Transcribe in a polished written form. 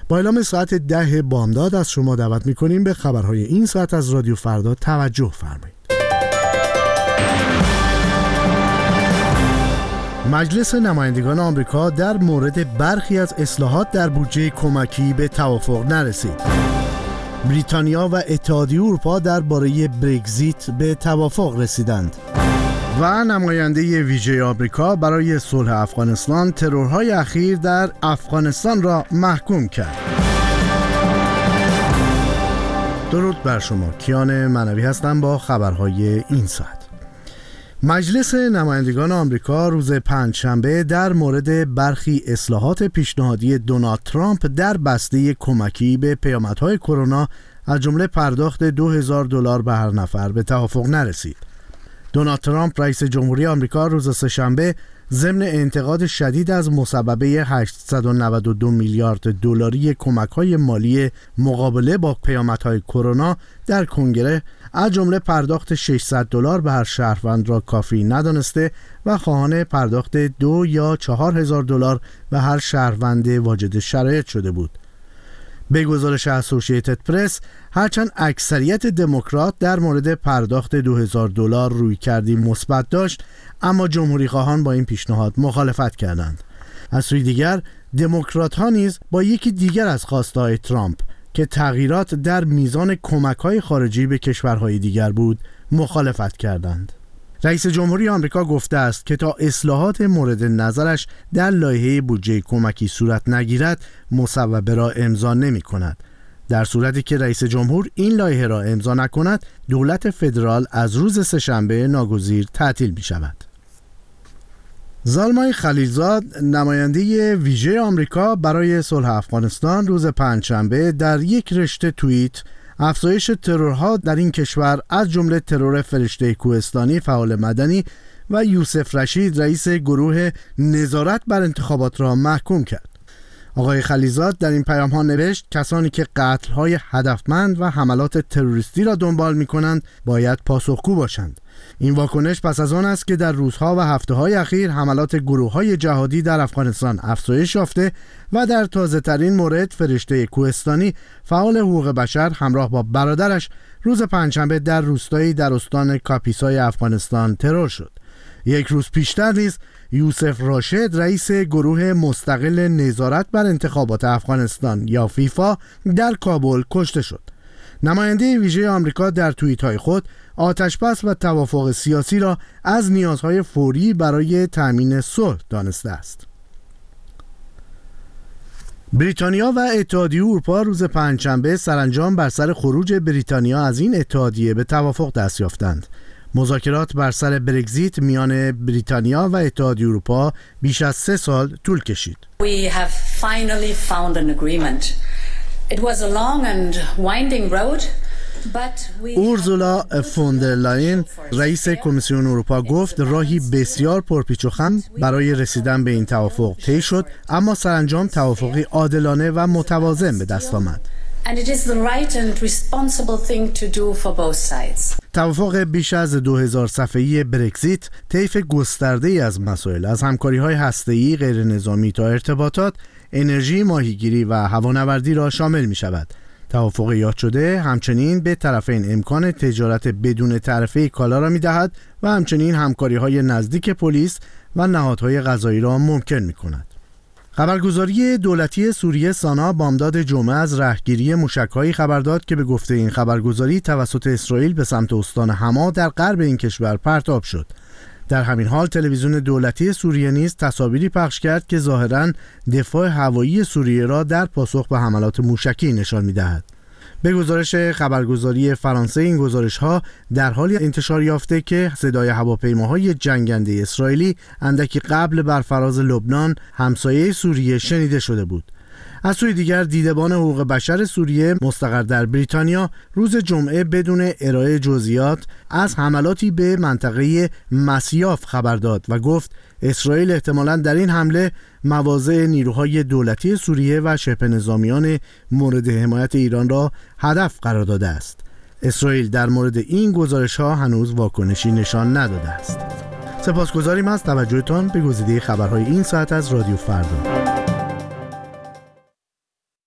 با اعلام ساعت 10 بامداد از شما دعوت می‌کنیم به خبرهای این ساعت از رادیو فردا توجه فرمایید. مجلس نمایندگان آمریکا در مورد برخی از اصلاحات در بودجه کمکی به توافق نرسید. بریتانیا و اتحادیه اروپا درباره برگزیت به توافق رسیدند. و نماینده ویژه آمریکا برای صلح افغانستان ترورهای اخیر در افغانستان را محکوم کرد. درود بر شما، کیان منوی هستم با خبرهای این ساعت. مجلس نمایندگان آمریکا روز پنجشنبه در مورد برخی اصلاحات پیشنهادی دونالد ترامپ در بسته کمکی به پیامدهای کرونا از جمله پرداخت $2000 به هر نفر به توافق نرسید. دونالد ترامپ رئیس جمهوری آمریکا روز سه‌شنبه ضمن انتقاد شدید از مسببه 892 میلیارد دلاری کمک‌های مالی مقابله با پیامدهای کرونا در کنگره از جمله پرداخت $600 به هر شهروند را کافی ندانسته و خواهان پرداخت $2,000 یا $4,000 به هر شهروند واجد شرایط شده بود. به گزارش اسوسییتد پرس، هرچند اکثریت دموکرات در مورد پرداخت $2000 رویکردی مثبت داشت، اما جمهوری خواهان با این پیشنهاد مخالفت کردند. از سوی دیگر دموکرات ها نیز با یکی دیگر از خواسته‌های ترامپ که تغییرات در میزان کمک‌های خارجی به کشورهای دیگر بود مخالفت کردند. رئیس جمهوری آمریکا گفته است که تا اصلاحات مورد نظرش در لایحه بودجه کمکی صورت نگیرد مصوبه را امضا نمی کند. در صورتی که رئیس جمهور این لایحه را امضا نکند، دولت فدرال از روز سه‌شنبه ناگزیر تعطیل می شود. زالمای خلیلزاد، نماینده ویژه آمریکا برای صلح افغانستان، روز پنجشنبه در یک رشته توییت افزایش ترورها در این کشور از جمله ترور فرشته کوهستانی فعال مدنی و یوسف رشید رئیس گروه نظارت بر انتخابات را محکوم کرد. آقای خلیلزاد در این پیام ها نوشت کسانی که قتل‌های هدفمند و حملات تروریستی را دنبال می‌کنند باید پاسخگو باشند. این واکنش پس از آن است که در روزها و هفته‌های اخیر حملات گروه‌های جهادی در افغانستان افزایش یافته و در تازه‌ترین مورد فرشته کوهستانی فعال حقوق بشر همراه با برادرش روز پنجشنبه در روستایی در استان کاپیسای افغانستان ترور شد. یک روز پیشتر نیز یوسف راشد رئیس گروه مستقل نظارت بر انتخابات افغانستان یا فیفا در کابل کشته شد. نماینده ویژه آمریکا در توییت‌های خود آتش‌بس و توافق سیاسی را از نیازهای فوری برای تأمین صلح دانسته است. بریتانیا و اتحادیه اروپا روز پنجشنبه سرانجام بر سر خروج بریتانیا از این اتحادیه به توافق دست یافتند. مذاکرات بر سر برگزیت میان بریتانیا و اتحادیه اروپا بیش از 3 سال طول کشید. We have finally found an agreement. It was a long and winding road. اورزولا فوندرلاین رئیس کمیسیون اروپا گفت راهی بسیار پرپیچ و خم برای رسیدن به این توافق طی شد، اما سرانجام توافقی عادلانه و متوازن به دست آمد. توافق بیش از 2000 صفحه‌ای برگزیت طیف گسترده‌ای از مسائل از همکاری‌های هسته‌ای، غیرنظامی تا ارتباطات، انرژی، ماهیگیری و هوانوردی را شامل می‌شود. توافق یاد شده همچنین به طرفین امکان تجارت بدون تعرفه کالا را می‌دهد و همچنین همکاری‌های نزدیک پلیس و نهادهای قضایی را ممکن می‌کند. خبرگزاری دولتی سوریه سانا بامداد جمعه از رهگیری موشک‌هایی خبر داد که به گفته این خبرگزاری توسط اسرائیل به سمت استان حما در غرب این کشور پرتاب شد. در همین حال تلویزیون دولتی سوریه نیز تصاویری پخش کرد که ظاهراً دفاع هوایی سوریه را در پاسخ به حملات موشکی نشان می‌دهد. به گزارش خبرگزاری فرانسه این گزارش‌ها در حالی انتشار یافته که صدای هواپیماهای جنگنده اسرائیلی اندکی قبل بر فراز لبنان همسایه سوریه شنیده شده بود. از سوی دیگر دیدبان حقوق بشر سوریه مستقر در بریتانیا روز جمعه بدون ارائه جزئیات از حملاتی به منطقه مسیاف خبر داد و گفت اسرائیل احتمالاً در این حمله مواضع نیروهای دولتی سوریه و شبه نظامیان مورد حمایت ایران را هدف قرار داده است. اسرائیل در مورد این گزارش‌ها هنوز واکنشی نشان نداده است. سپاسگزاریم از توجهتان به گزیده خبرهای این ساعت از رادیو فردا.